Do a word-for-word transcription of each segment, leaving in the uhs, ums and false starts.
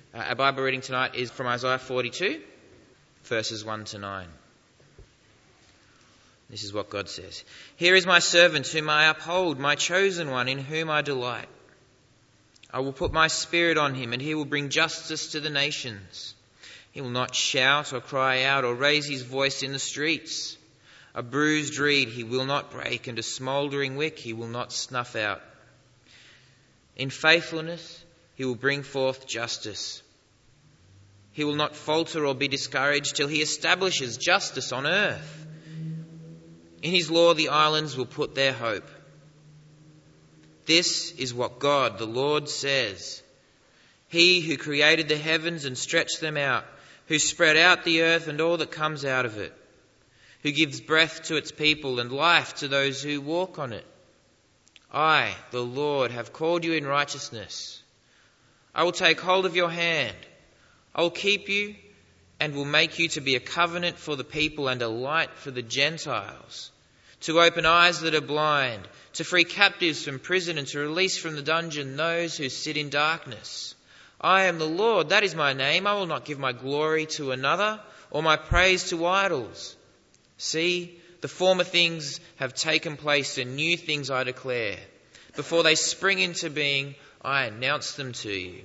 Uh, our Bible reading tonight is from Isaiah forty-two, verses one to nine. This is what God says. Here is my servant whom I uphold, my chosen one in whom I delight. I will put my spirit on him, and he will bring justice to the nations. He will not shout or cry out or raise his voice in the streets. A bruised reed he will not break, and a smouldering wick he will not snuff out. In faithfulness he will bring forth justice. He will not falter or be discouraged till he establishes justice on earth. In his law the islands will put their hope. This is what God, the Lord, says. He who created the heavens and stretched them out, who spread out the earth and all that comes out of it, who gives breath to its people and life to those who walk on it. I, the Lord, have called you in righteousness. I will take hold of your hand. I will keep you and will make you to be a covenant for the people and a light for the Gentiles, to open eyes that are blind, to free captives from prison and to release from the dungeon those who sit in darkness. I am the Lord, that is my name. I will not give my glory to another or my praise to idols. See, the former things have taken place and new things I declare. Before they spring into being, I announce them to you.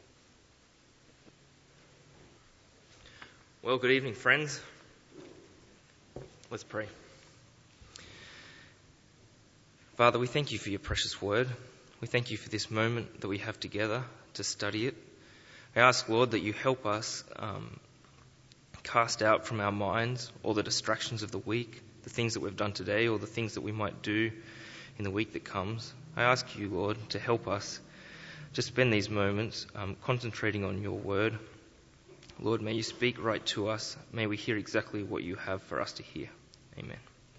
Well, good evening, friends. Let's pray. Father, we thank you for your precious word. We thank you for this moment that we have together to study it. I ask, Lord, that you help us um, cast out from our minds all the distractions of the week, the things that we've done today, or the things that we might do in the week that comes. I ask you, Lord, to help us to spend these moments um, concentrating on your word. Lord, may you speak right to us. May we hear exactly what you have for us to hear. Amen.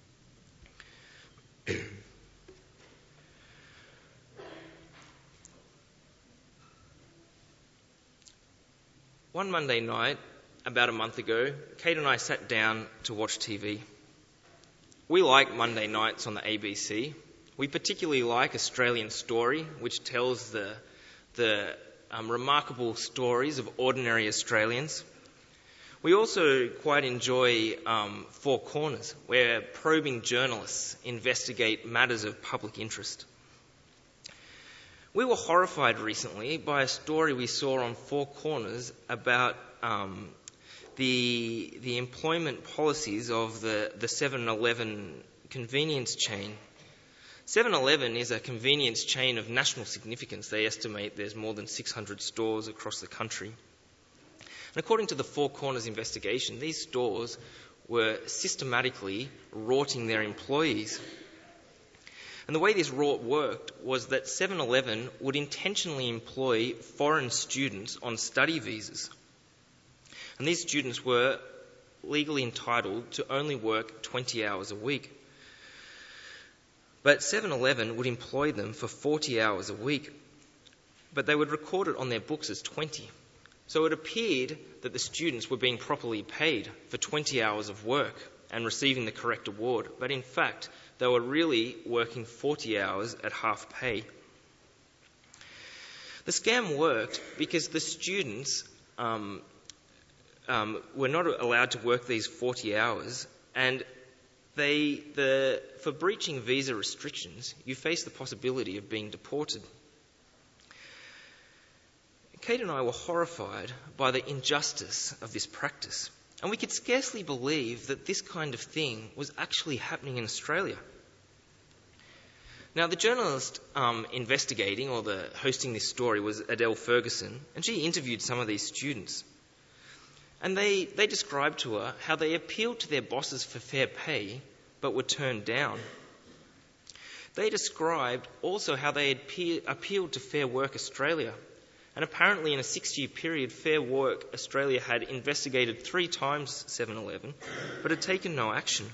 One Monday night, about a month ago, Kate and I sat down to watch T V. We like Monday nights on the A B C. We particularly like Australian Story, which tells the, the um, remarkable stories of ordinary Australians. We also quite enjoy um, Four Corners, where probing journalists investigate matters of public interest. We were horrified recently by a story we saw on Four Corners about um, the the employment policies of the, the seven eleven convenience chain. seven eleven is a convenience chain of national significance. They estimate there's more than six hundred stores across the country. And according to the Four Corners investigation, these stores were systematically rorting their employees. And the way this rort worked was that seven eleven would intentionally employ foreign students on study visas. And these students were legally entitled to only work twenty hours a week. But seven eleven would employ them for forty hours a week. But they would record it on their books as twenty. So it appeared that the students were being properly paid for twenty hours of work and receiving the correct award. But in fact, they were really working forty hours at half pay. The scam worked because the students um, um, were not allowed to work these forty hours, and they, the, for breaching visa restrictions, you face the possibility of being deported. Kate and I were horrified by the injustice of this practice. And we could scarcely believe that this kind of thing was actually happening in Australia. Now, the journalist um, investigating or the hosting this story was Adele Ferguson, and she interviewed some of these students. And they, they described to her how they appealed to their bosses for fair pay, but were turned down. They described also how they had pe- appealed to Fair Work Australia. And apparently in a six-year period, Fair Work Australia had investigated three times seven eleven, but had taken no action.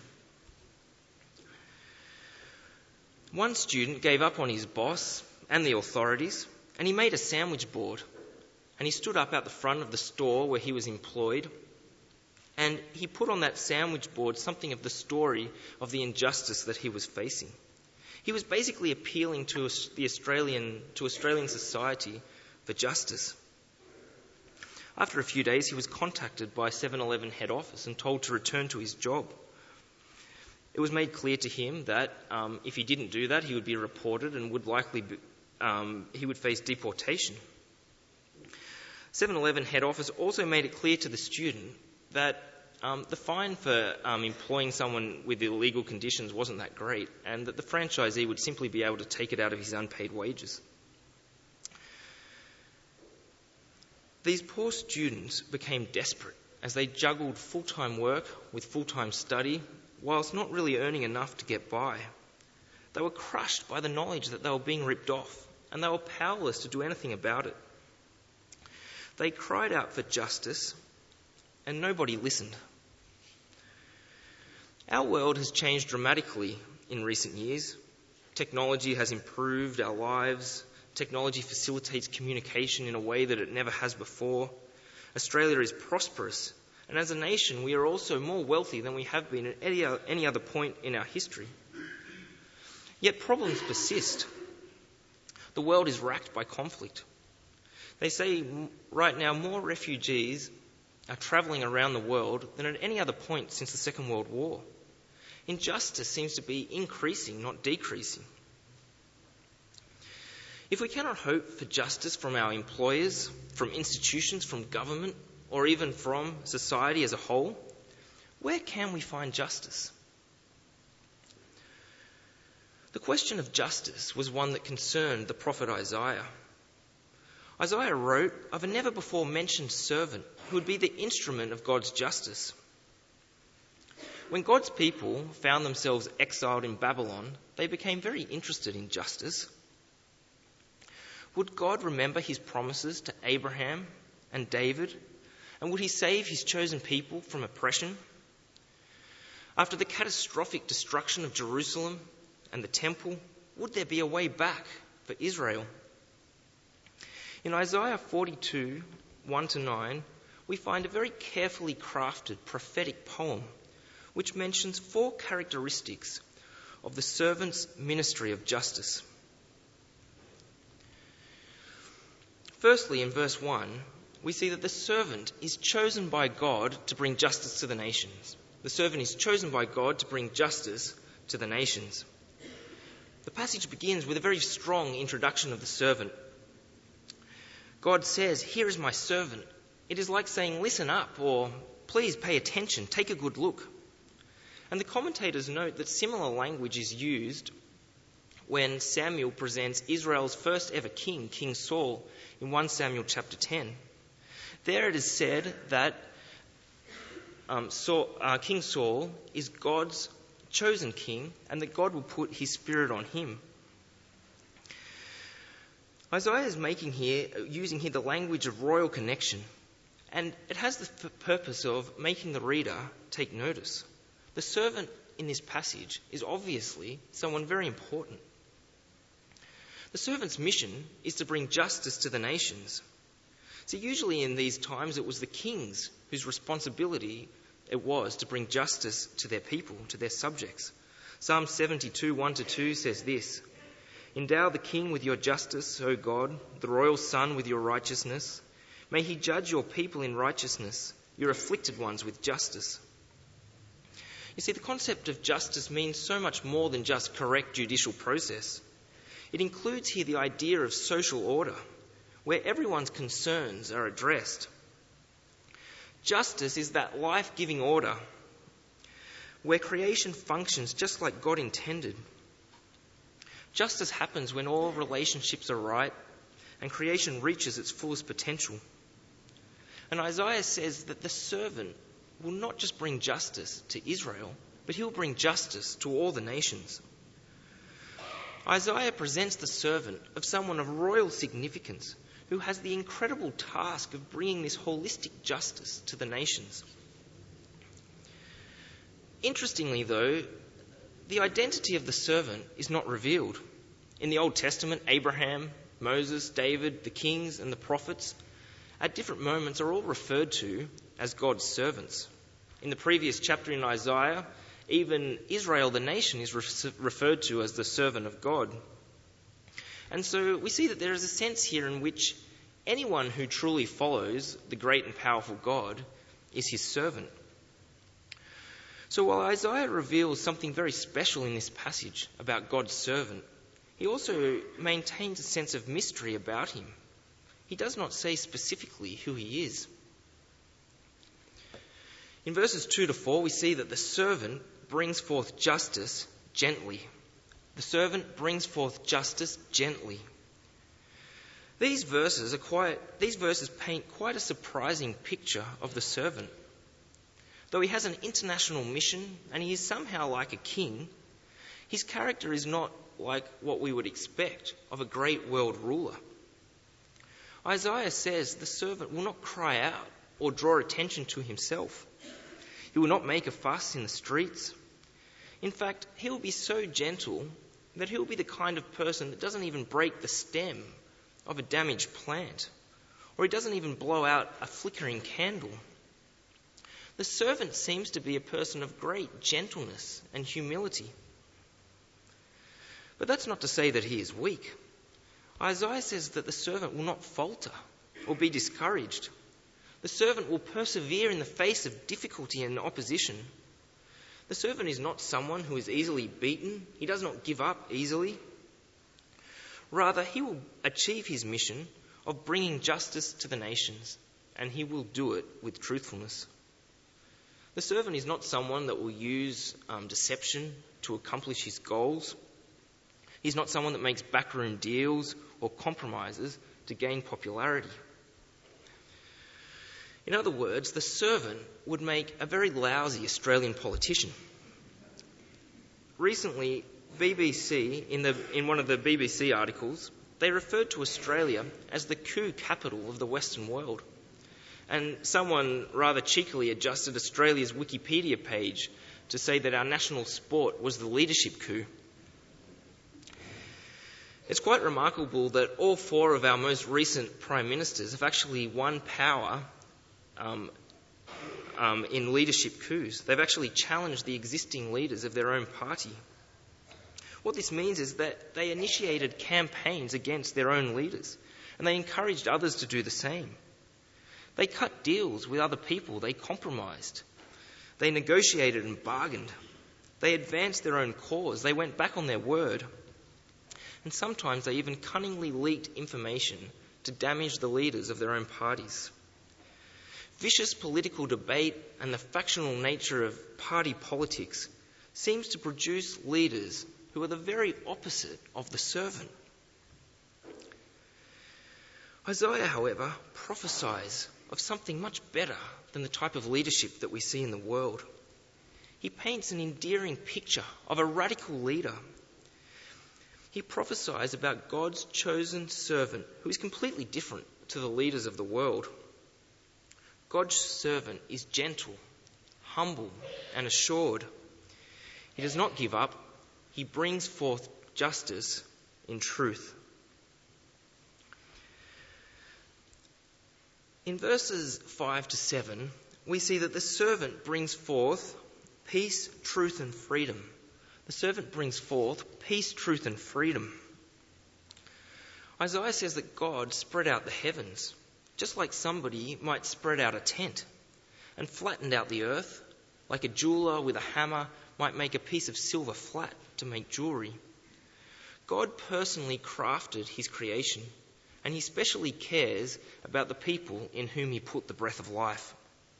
One student gave up on his boss and the authorities, and he made a sandwich board. And he stood up out the front of the store where he was employed, and he put on that sandwich board something of the story of the injustice that he was facing. He was basically appealing to the Australian, to Australian society for justice. After a few days, he was contacted by seven eleven head office and told to return to his job. It was made clear to him that um, if he didn't do that, he would be reported and would likely be, um, he would face deportation. seven eleven head office also made it clear to the student that um, the fine for um, employing someone with illegal conditions wasn't that great, and that the franchisee would simply be able to take it out of his unpaid wages. These poor students became desperate as they juggled full-time work with full-time study, whilst not really earning enough to get by. They were crushed by the knowledge that they were being ripped off, and they were powerless to do anything about it. They cried out for justice, and nobody listened. Our world has changed dramatically in recent years. Technology has improved our lives. Technology facilitates communication in a way that it never has before. Australia is prosperous, and as a nation, we are also more wealthy than we have been at any, any other point in our history. Yet problems persist. The world is racked by conflict. They say right now more refugees are travelling around the world than at any other point since the Second World War. Injustice seems to be increasing, not decreasing. If we cannot hope for justice from our employers, from institutions, from government, or even from society as a whole, where can we find justice? The question of justice was one that concerned the prophet Isaiah. Isaiah wrote of a never-before-mentioned servant who would be the instrument of God's justice. When God's people found themselves exiled in Babylon, they became very interested in justice. Would God remember his promises to Abraham and David? And would he save his chosen people from oppression? After the catastrophic destruction of Jerusalem and the temple, would there be a way back for Israel? In Isaiah forty-two, one to nine, we find a very carefully crafted prophetic poem which mentions four characteristics of the servant's ministry of justice. Firstly, in verse one, we see that the servant is chosen by God to bring justice to the nations. The servant is chosen by God to bring justice to the nations. The passage begins with a very strong introduction of the servant. God says, "Here is my servant." It is like saying, "Listen up," or "Please pay attention, take a good look." And the commentators note that similar language is used when Samuel presents Israel's first ever king, King Saul, in First Samuel chapter ten. There it is said that um, Saul, uh, King Saul is God's chosen king, and that God will put his spirit on him. Isaiah is making here, using here the language of royal connection, and it has the f- purpose of making the reader take notice. The servant in this passage is obviously someone very important. The servant's mission is to bring justice to the nations. So usually in these times it was the kings whose responsibility it was to bring justice to their people, to their subjects. Psalm seventy-two, one to two says this: "Endow the king with your justice, O God, the royal son with your righteousness. May he judge your people in righteousness, your afflicted ones with justice." You see, the concept of justice means so much more than just correct judicial process. It includes here the idea of social order, where everyone's concerns are addressed. Justice is that life-giving order where creation functions just like God intended. Justice happens when all relationships are right and creation reaches its fullest potential. And Isaiah says that the servant will not just bring justice to Israel, but he'll bring justice to all the nations. Isaiah presents the servant of someone of royal significance who has the incredible task of bringing this holistic justice to the nations. Interestingly, though, the identity of the servant is not revealed. In the Old Testament, Abraham, Moses, David, the kings, and the prophets, at different moments, are all referred to as God's servants. In the previous chapter in Isaiah, even Israel, the nation, is re- referred to as the servant of God. And so we see that there is a sense here in which Anyone who truly follows the great and powerful God is his servant. So while Isaiah reveals something very special in this passage about God's servant, he also maintains a sense of mystery about him. He does not say specifically who he is. In verses two to four, we see that the servant brings forth justice gently. The servant brings forth justice gently. These verses are quite, these verses paint quite a surprising picture of the servant. Though he has an international mission and he is somehow like a king, his character is not like what we would expect of a great world ruler. Isaiah says the servant will not cry out or draw attention to himself. He will not make a fuss in the streets. In fact, he will be so gentle that he will be the kind of person that doesn't even break the stem of a damaged plant, or he doesn't even blow out a flickering candle. The servant seems to be a person of great gentleness and humility. But that's not to say that he is weak. Isaiah says that the servant will not falter or be discouraged. The servant will persevere in the face of difficulty and opposition. The servant is not someone who is easily beaten. He does not give up easily. Rather, he will achieve his mission of bringing justice to the nations, and he will do it with truthfulness. The servant is not someone that will use um, deception to accomplish his goals. He's not someone that makes backroom deals or compromises to gain popularity. In other words, the servant would make a very lousy Australian politician. Recently, B B C, in, the, in one of the B B C articles, they referred to Australia as the coup capital of the Western world. And someone rather cheekily adjusted Australia's Wikipedia page to say that our national sport was the leadership coup. It's quite remarkable that all four of our most recent prime ministers have actually won power um, um, in leadership coups. They've actually challenged the existing leaders of their own party. What this means is that they initiated campaigns against their own leaders, and they encouraged others to do the same. They cut deals with other people. They compromised. They negotiated and bargained. They advanced their own cause. They went back on their word. And sometimes they even cunningly leaked information to damage the leaders of their own parties. Vicious political debate and the factional nature of party politics seems to produce leaders who are the very opposite of the servant. Isaiah, however, prophesies of something much better than the type of leadership that we see in the world. He paints an endearing picture of a radical leader. He prophesies about God's chosen servant who is completely different to the leaders of the world. God's servant is gentle, humble, and assured. He does not give up. He brings forth justice in truth. In verses five to seven, we see that the servant brings forth peace, truth, and freedom. The servant brings forth peace, truth, and freedom. Isaiah says that God spread out the heavens, just like somebody might spread out a tent, and flattened out the earth, like a jeweler with a hammer might make a piece of silver flat to make jewelry. God personally crafted his creation, and he specially cares about the people in whom he put the breath of life.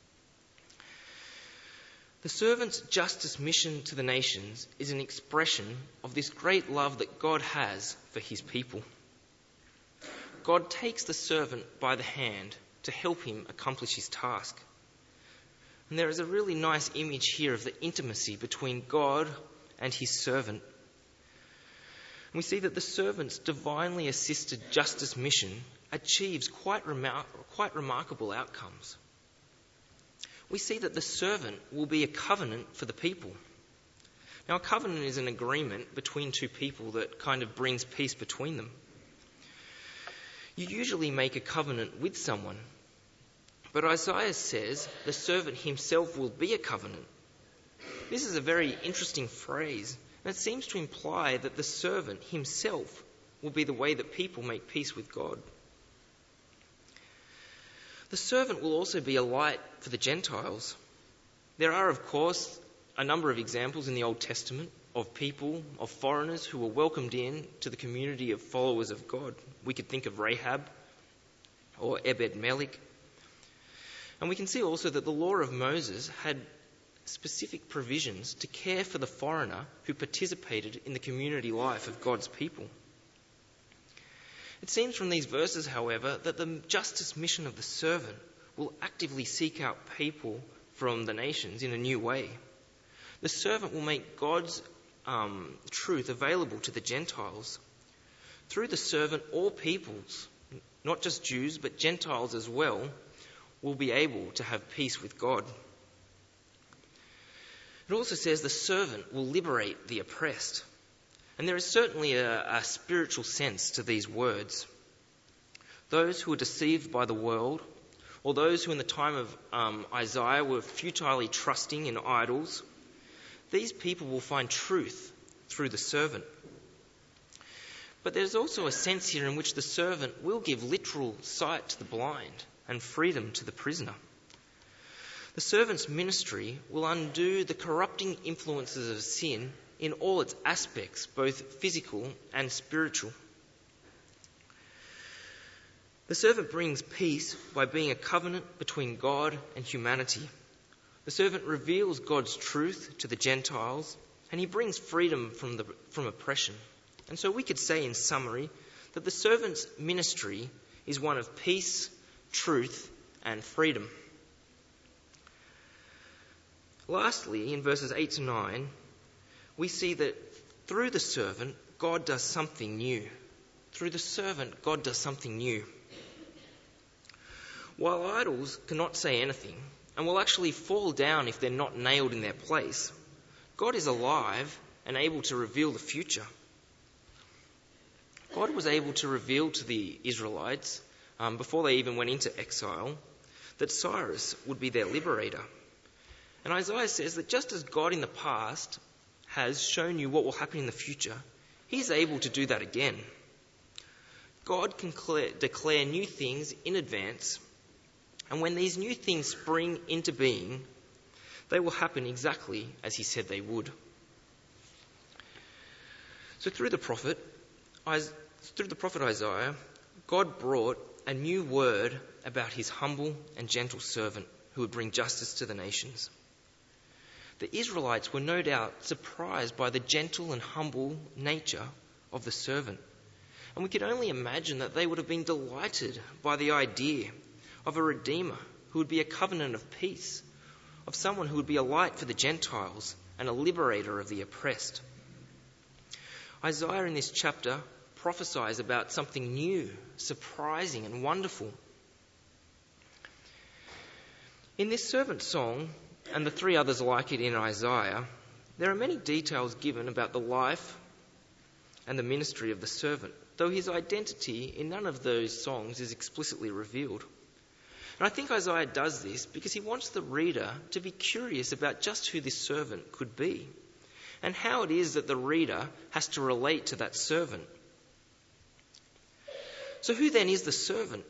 The servant's justice mission to the nations is an expression of this great love that God has for his people. God takes the servant by the hand to help him accomplish his task. And there is a really nice image here of the intimacy between God and his servant. And we see that the servant's divinely assisted justice mission achieves quite, remar- quite remarkable outcomes. We see that the servant will be a covenant for the people. Now, a covenant is an agreement between two people that kind of brings peace between them. You usually make a covenant with someone, but Isaiah says the servant himself will be a covenant. This is a very interesting phrase, and it seems to imply that the servant himself will be the way that people make peace with God. The servant will also be a light for the Gentiles. There are, of course, a number of examples in the Old Testament of people, of foreigners who were welcomed in to the community of followers of God. We could think of Rahab or Ebed-Melech. And we can see also that the law of Moses had specific provisions to care for the foreigner who participated in the community life of God's people. It seems from these verses, however, that the justice mission of the servant will actively seek out people from the nations in a new way. The servant will make God's um, truth available to the Gentiles. Through the servant, all peoples, not just Jews, but Gentiles as well, will be able to have peace with God. It also says the servant will liberate the oppressed. And there is certainly a, a spiritual sense to these words. Those who are deceived by the world, or those who in the time of um, Isaiah were futilely trusting in idols, these people will find truth through the servant. But there's also a sense here in which the servant will give literal sight to the blind and freedom to the prisoner. The servant's ministry will undo the corrupting influences of sin in all its aspects, both physical and spiritual. The servant brings peace by being a covenant between God and humanity. The servant reveals God's truth to the Gentiles, and he brings freedom from the, from oppression. And so we could say in summary that the servant's ministry is one of peace, truth, and freedom. Lastly, in verses eight to nine, we see that through the servant, God does something new. Through the servant, God does something new. While idols cannot say anything, and will actually fall down if they're not nailed in their place, God is alive and able to reveal the future. God was able to reveal to the Israelites, um, before they even went into exile, that Cyrus would be their liberator. And Isaiah says that just as God in the past has shown you what will happen in the future, he's able to do that again. God can declare, declare new things in advance, and when these new things spring into being, they will happen exactly as he said they would. So through the prophet, through the prophet Isaiah, God brought a new word about his humble and gentle servant who would bring justice to the nations. The Israelites were no doubt surprised by the gentle and humble nature of the servant. And we could only imagine that they would have been delighted by the idea of a redeemer who would be a covenant of peace, of someone who would be a light for the Gentiles and a liberator of the oppressed. Isaiah in this chapter prophesies about something new, surprising and wonderful. In this servant song, and the three others like it in Isaiah, there are many details given about the life and the ministry of the servant, though his identity in none of those songs is explicitly revealed. And I think Isaiah does this because he wants the reader to be curious about just who this servant could be and how it is that the reader has to relate to that servant. So who then is the servant?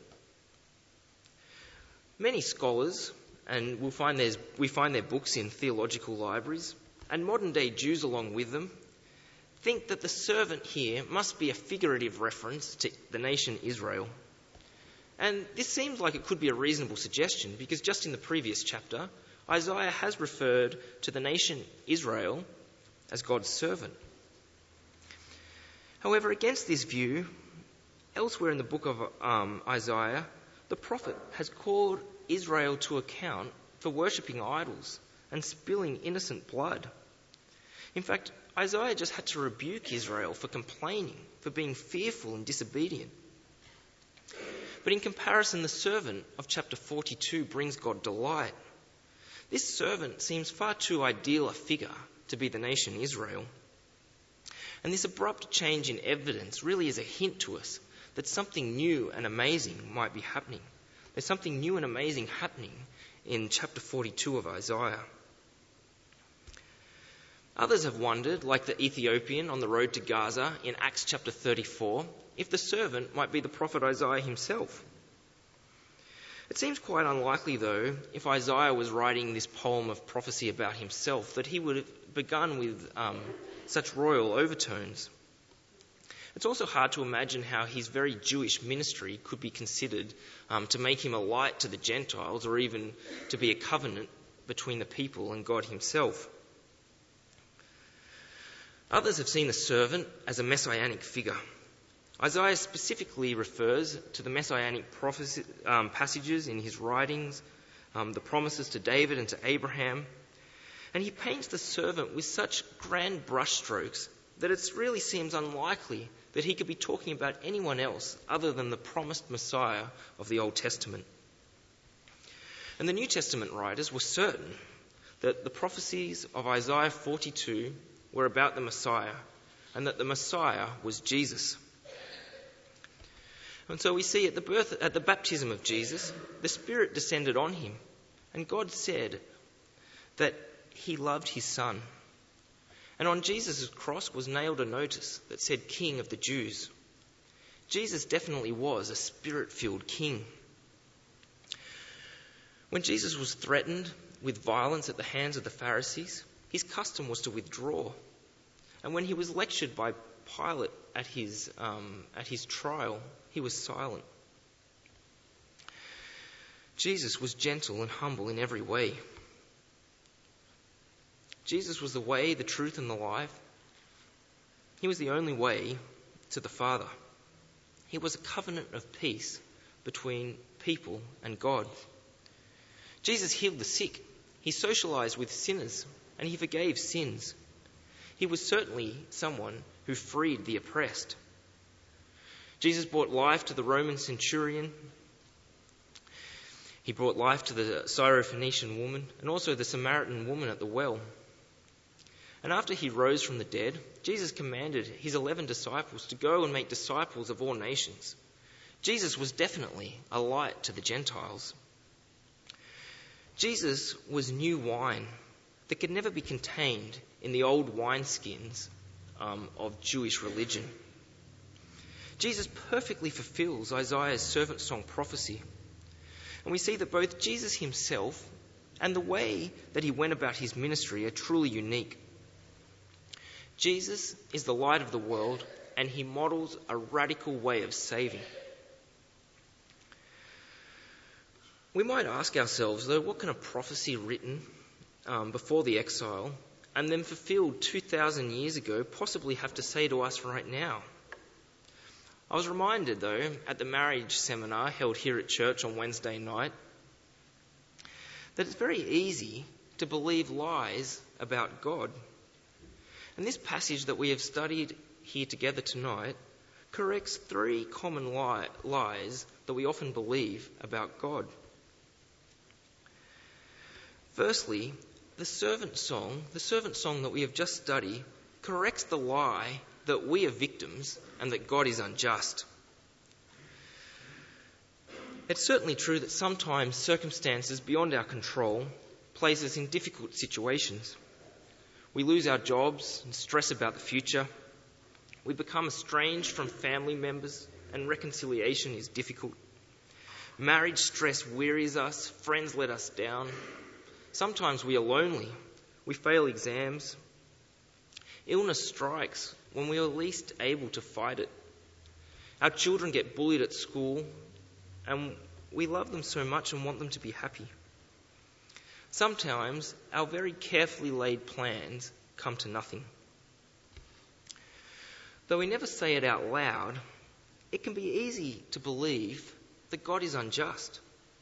Many scholars, and we'll find there's, we find their books in theological libraries, and modern-day Jews along with them, think that the servant here must be a figurative reference to the nation Israel. And this seems like it could be a reasonable suggestion because just in the previous chapter, Isaiah has referred to the nation Israel as God's servant. However, against this view, elsewhere in the book of um, Isaiah, the prophet has called Israel to account for worshipping idols and spilling innocent blood. In fact, Isaiah just had to rebuke Israel for complaining, for being fearful and disobedient. But in comparison, the servant of chapter forty-two brings God delight. This servant seems far too ideal a figure to be the nation Israel. And this abrupt change in evidence really is a hint to us that something new and amazing might be happening. There's something new and amazing happening in chapter forty-two of Isaiah. Others have wondered, like the Ethiopian on the road to Gaza in Acts chapter thirty-four, if the servant might be the prophet Isaiah himself. It seems quite unlikely, though, if Isaiah was writing this poem of prophecy about himself, that he would have begun with um, such royal overtones. It's also hard to imagine how his very Jewish ministry could be considered um, to make him a light to the Gentiles, or even to be a covenant between the people and God himself. Others have seen the servant as a messianic figure. Isaiah specifically refers to the messianic prophecy, um, passages in his writings, um, the promises to David and to Abraham, and he paints the servant with such grand brushstrokes that it really seems unlikely that he could be talking about anyone else other than the promised Messiah of the Old Testament. And the New Testament writers were certain that the prophecies of Isaiah forty-two were about the Messiah, and that the Messiah was Jesus. And so we see at the birth, at the baptism of Jesus, the Spirit descended on him, and God said that he loved his Son. And on Jesus' cross was nailed a notice that said King of the Jews. Jesus definitely was a Spirit-filled king. When Jesus was threatened with violence at the hands of the Pharisees, his custom was to withdraw. And when he was lectured by Pilate at his, um, at his trial, he was silent. Jesus was gentle and humble in every way. Jesus was the way, the truth, and the life. He was the only way to the Father. He was a covenant of peace between people and God. Jesus healed the sick. He socialized with sinners, and he forgave sins. He was certainly someone who freed the oppressed. Jesus brought life to the Roman centurion. He brought life to the Syrophoenician woman and also the Samaritan woman at the well. And after he rose from the dead, Jesus commanded his eleven disciples to go and make disciples of all nations. Jesus was definitely a light to the Gentiles. Jesus was new wine that could never be contained in the old wineskins um, of Jewish religion. Jesus perfectly fulfills Isaiah's servant song prophecy. And we see that both Jesus himself and the way that he went about his ministry are truly unique. Jesus is the light of the world, and he models a radical way of saving. We might ask ourselves, though, what can a prophecy written um, before the exile and then fulfilled two thousand years ago possibly have to say to us right now? I was reminded, though, at the marriage seminar held here at church on Wednesday night, that it's very easy to believe lies about God. And this passage that we have studied here together tonight corrects three common li- lies that we often believe about God. Firstly, the servant song, the servant song that we have just studied, corrects the lie that we are victims and that God is unjust. It's certainly true that sometimes circumstances beyond our control place us in difficult situations. We lose our jobs and stress about the future. We become estranged from family members and reconciliation is difficult. Marriage stress wearies us, friends let us down. Sometimes we are lonely. We fail exams. Illness strikes when we are least able to fight it. Our children get bullied at school, and we love them so much and want them to be happy. Sometimes our very carefully laid plans come to nothing. Though we never say it out loud, it can be easy to believe that God is unjust.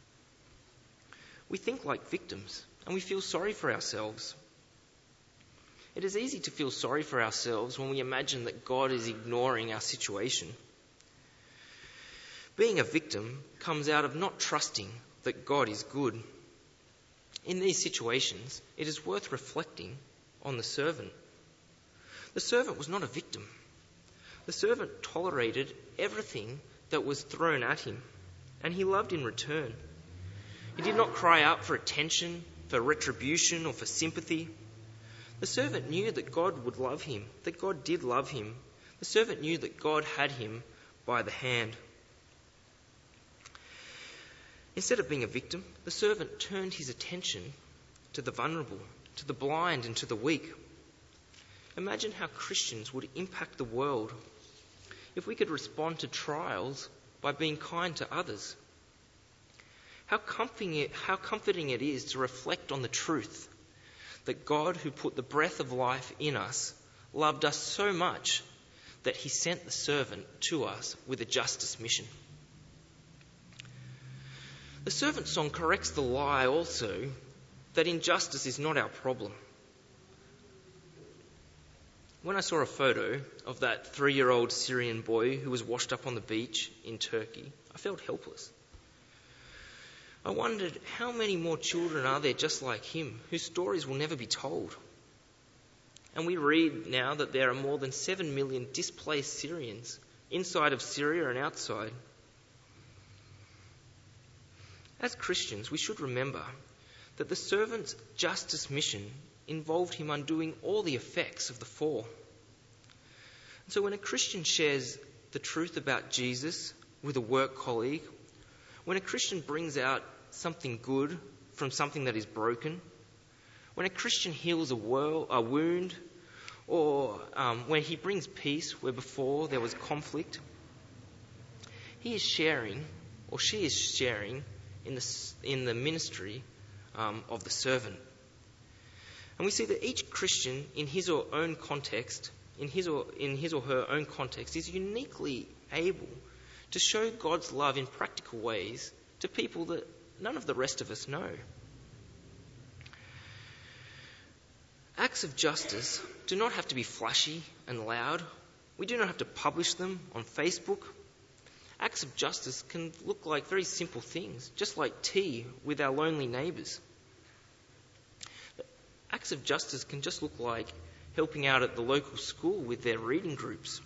We think like victims, and we feel sorry for ourselves. It is easy to feel sorry for ourselves when we imagine that God is ignoring our situation. Being a victim comes out of not trusting that God is good. In these situations, it is worth reflecting on the servant. The servant was not a victim. The servant tolerated everything that was thrown at him, and he loved in return. He did not cry out for attention, for retribution, or for sympathy. The servant knew that God would love him, that God did love him. The servant knew that God had him by the hand. Instead of being a victim, the servant turned his attention to the vulnerable, to the blind and to the weak. Imagine how Christians would impact the world if we could respond to trials by being kind to others. How comforting it, how comforting it is to reflect on the truth that God, who put the breath of life in us, loved us so much that he sent the servant to us with a justice mission. The servant song corrects the lie also that injustice is not our problem. When I saw a photo of that three-year-old Syrian boy who was washed up on the beach in Turkey, I felt helpless. I wondered how many more children are there just like him whose stories will never be told. And we read now that there are more than seven million displaced Syrians inside of Syria and outside. As Christians, we should remember that the servant's justice mission involved him undoing all the effects of the fall. And so when a Christian shares the truth about Jesus with a work colleague, when a Christian brings out something good from something that is broken, when a Christian heals a, wo- a wound, or um, when he brings peace where before there was conflict, he is sharing, or she is sharing, in the, in the ministry um, of the servant. And we see that each Christian in his or own context, in his or, in his or her own context, is uniquely able to show God's love in practical ways to people that none of the rest of us know. Acts of justice do not have to be flashy and loud. We do not have to publish them on Facebook. Acts of justice can look like very simple things, just like tea with our lonely neighbours. Acts of justice can just look like helping out at the local school with their reading groups.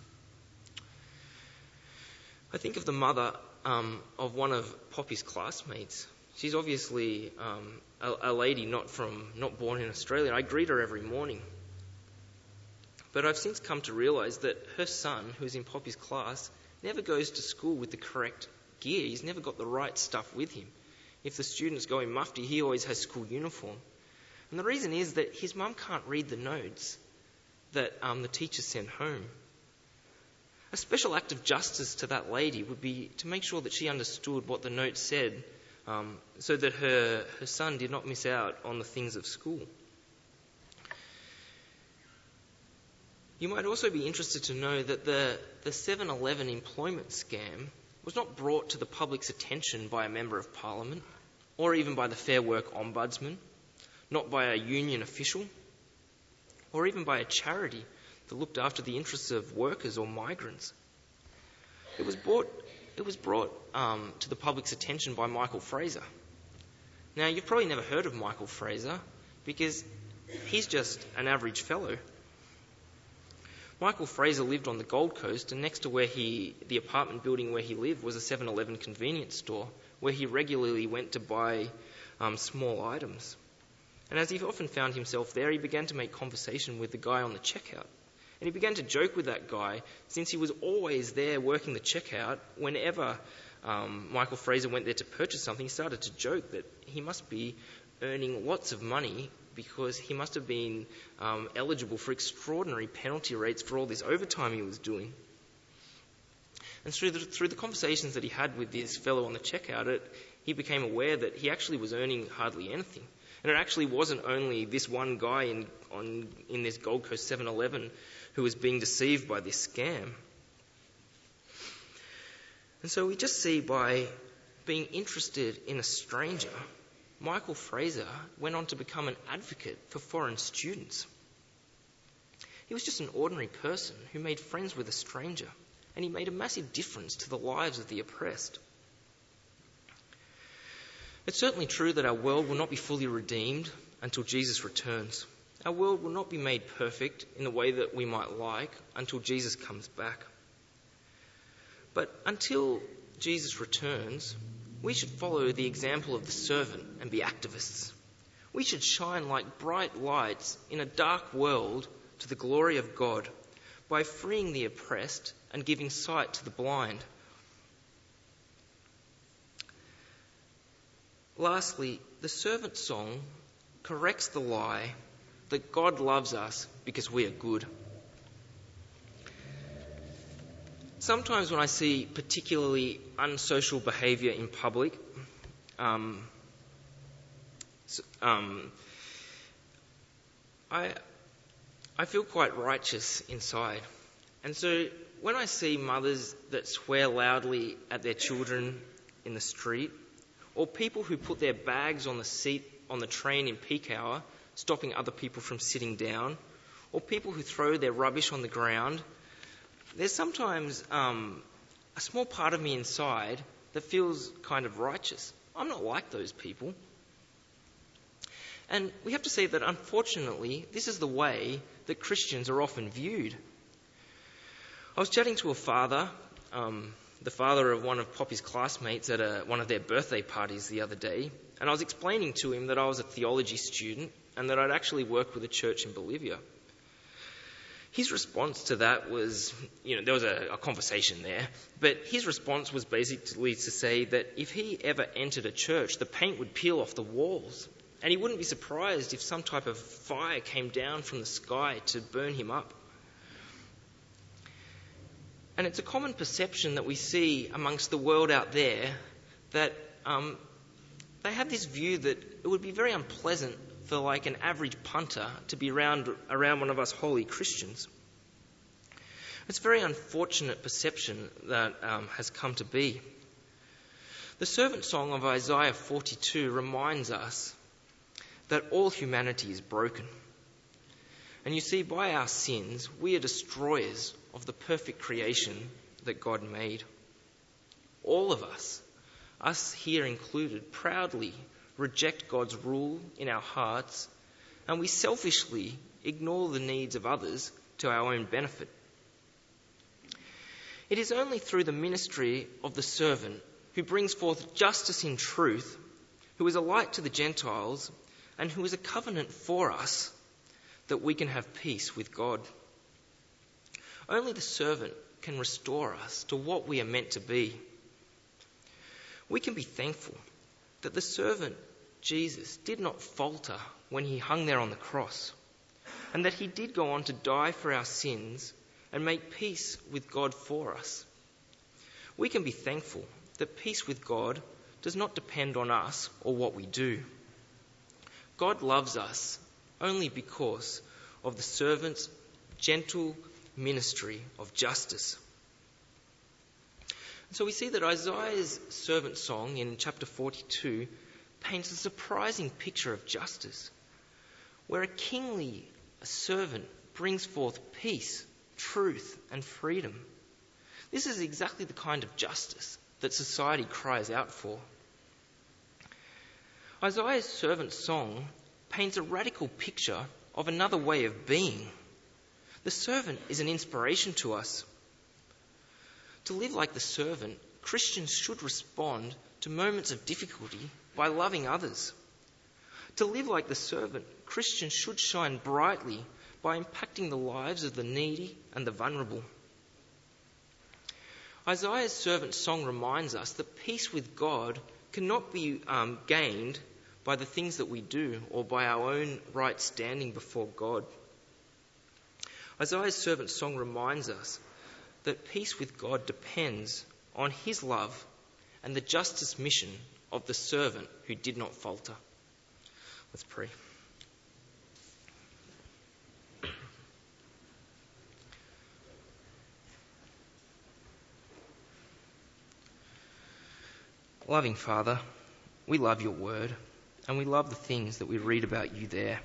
I think of the mother um, of one of Poppy's classmates. She's obviously um, a, a lady not from not born in Australia. I greet her every morning. But I've since come to realise that her son, who's in Poppy's class, never goes to school with the correct gear. He's never got the right stuff with him. If the students go in mufti, he always has school uniform. And the reason is that his mum can't read the notes that um, the teacher sent home. A special act of justice to that lady would be to make sure that she understood what the note said, um, so that her, her son did not miss out on the things of school. You might also be interested to know that the, the seven eleven employment scam was not brought to the public's attention by a member of parliament, or even by the Fair Work Ombudsman, not by a union official, or even by a charity that looked after the interests of workers or migrants. It was brought, it was brought um, to the public's attention by Michael Fraser. Now, you've probably never heard of Michael Fraser because he's just an average fellow. Michael Fraser lived on the Gold Coast, and next to where he, the apartment building where he lived was a seven eleven convenience store where he regularly went to buy um, small items. And as he often found himself there, he began to make conversation with the guy on the checkout. And he began to joke with that guy, since he was always there working the checkout. Whenever um, Michael Fraser went there to purchase something, he started to joke that he must be earning lots of money because he must have been um, eligible for extraordinary penalty rates for all this overtime he was doing. And through the, through the conversations that he had with this fellow on the checkout, it, he became aware that he actually was earning hardly anything. And it actually wasn't only this one guy in, on, in this Gold Coast seven eleven who was being deceived by this scam. And so we just see by being interested in a stranger, Michael Fraser went on to become an advocate for foreign students. He was just an ordinary person who made friends with a stranger, and he made a massive difference to the lives of the oppressed. It's certainly true that our world will not be fully redeemed until Jesus returns. Our world will not be made perfect in the way that we might like until Jesus comes back. But until Jesus returns, we should follow the example of the servant and be activists. We should shine like bright lights in a dark world to the glory of God by freeing the oppressed and giving sight to the blind. Lastly, the servant song corrects the lie that God loves us because we are good. Sometimes when I see particularly unsocial behaviour in public, um, um, I, I feel quite righteous inside. And so when I see mothers that swear loudly at their children in the street, or people who put their bags on the seat on the train in peak hour, stopping other people from sitting down, or people who throw their rubbish on the ground, there's sometimes um, a small part of me inside that feels kind of righteous. I'm not like those people. And we have to say that unfortunately, this is the way that Christians are often viewed. I was chatting to a father, um, the father of one of Poppy's classmates at a, one of their birthday parties the other day, and I was explaining to him that I was a theology student and that I'd actually worked with a church in Bolivia. His response to that was, you know, there was a, a conversation there, but his response was basically to say that if he ever entered a church, the paint would peel off the walls, and he wouldn't be surprised if some type of fire came down from the sky to burn him up. And it's a common perception that we see amongst the world out there that um, they have this view that it would be very unpleasant for like an average punter to be around, around one of us holy Christians. It's a very unfortunate perception that um, has come to be. The servant song of Isaiah forty-two reminds us that all humanity is broken. And you see, by our sins, we are destroyers of the perfect creation that God made. All of us, us here included, proudly reject God's rule in our hearts, and we selfishly ignore the needs of others to our own benefit. It is only through the ministry of the servant who brings forth justice in truth, who is a light to the Gentiles, and who is a covenant for us, that we can have peace with God. Only the servant can restore us to what we are meant to be. We can be thankful that the servant, Jesus, did not falter when he hung there on the cross, and that he did go on to die for our sins and make peace with God for us. We can be thankful that peace with God does not depend on us or what we do. God loves us only because of the servant's gentle ministry of justice. So we see that Isaiah's servant song in chapter forty-two paints a surprising picture of justice, where a kingly a servant brings forth peace, truth, and freedom. This is exactly the kind of justice that society cries out for. Isaiah's servant song paints a radical picture of another way of being. The servant is an inspiration to us. To live like the servant, Christians should respond to moments of difficulty by loving others. To live like the servant, Christians should shine brightly by impacting the lives of the needy and the vulnerable. Isaiah's servant song reminds us that peace with God cannot be um, gained by the things that we do or by our own right standing before God. Isaiah's servant song reminds us that peace with God depends on his love and the justice mission of the servant who did not falter. Let's pray. Loving Father, we love your word and we love the things that we read about you there.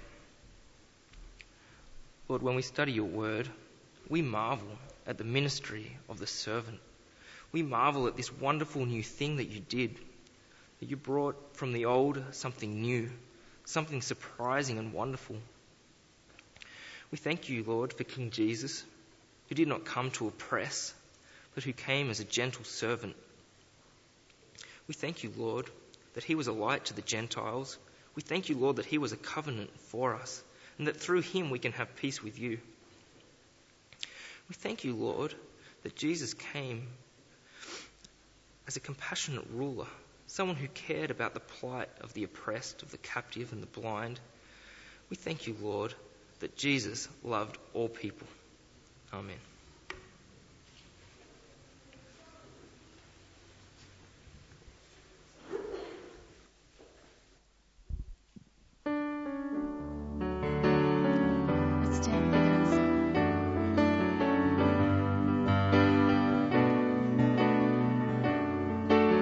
Lord, when we study your word, we marvel at the ministry of the servant. We marvel at this wonderful new thing that you did, that you brought from the old something new, something surprising and wonderful. We thank you, Lord, for King Jesus, who did not come to oppress, but who came as a gentle servant. We thank you, Lord, that he was a light to the Gentiles. We thank you, Lord, that he was a covenant for us, and that through him we can have peace with you. We thank you, Lord, that Jesus came as a compassionate ruler, someone who cared about the plight of the oppressed, of the captive and the blind. We thank you, Lord, that Jesus loved all people. Amen.